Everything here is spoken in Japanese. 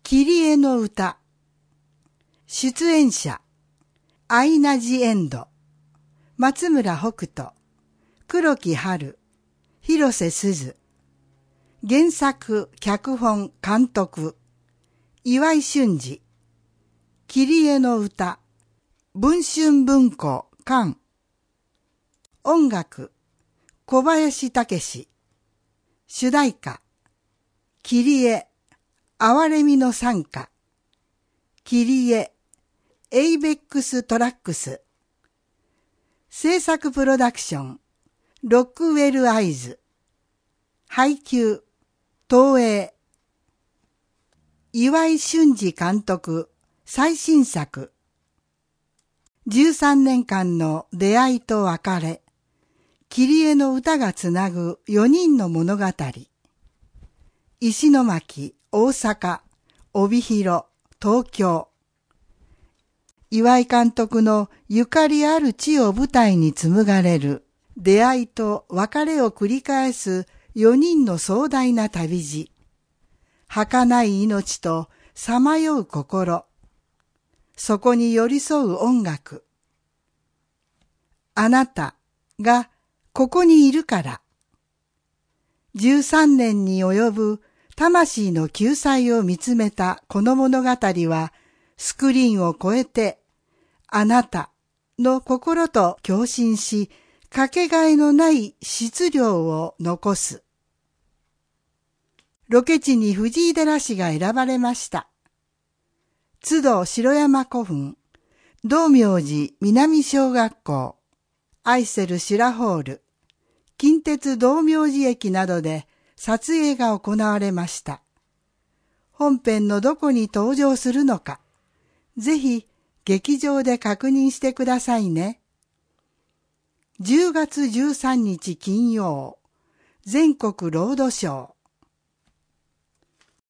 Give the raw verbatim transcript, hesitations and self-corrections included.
キリエの歌。出演者、アイナ・ジ・エンド、松村北斗、黒木春、広瀬すず。原作、脚本、監督、岩井俊二。キリエの歌、文春文庫、館。音楽、小林武史。主題歌、キリエ、憐れみの賛歌。キリエ、エイベックストラックス。制作プロダクション、ロックウェルアイズ。配給、東映。岩井俊二監督、最新作。じゅうさんねんかんの出会いと別れ。キリエの歌がつなぐよにんの物語。石巻、大阪、帯広、東京。岩井監督のゆかりある地を舞台に紡がれる出会いと別れを繰り返すよにんの壮大な旅路。儚い命とさまよう心。そこに寄り添う音楽。あなたがここにいるから。じゅうさんねんに及ぶ魂の救済を見つめたこの物語は、スクリーンを越えて、あなたの心と共振し、かけがえのない質量を残す。ロケ地に藤井寺市が選ばれました。津戸城山古墳、道明寺南小学校、アイセルシュラホール、近鉄道明寺駅などで撮影が行われました。本編のどこに登場するのか、ぜひ劇場で確認してくださいね。じゅうがつじゅうさんにち金曜、全国ロードショー。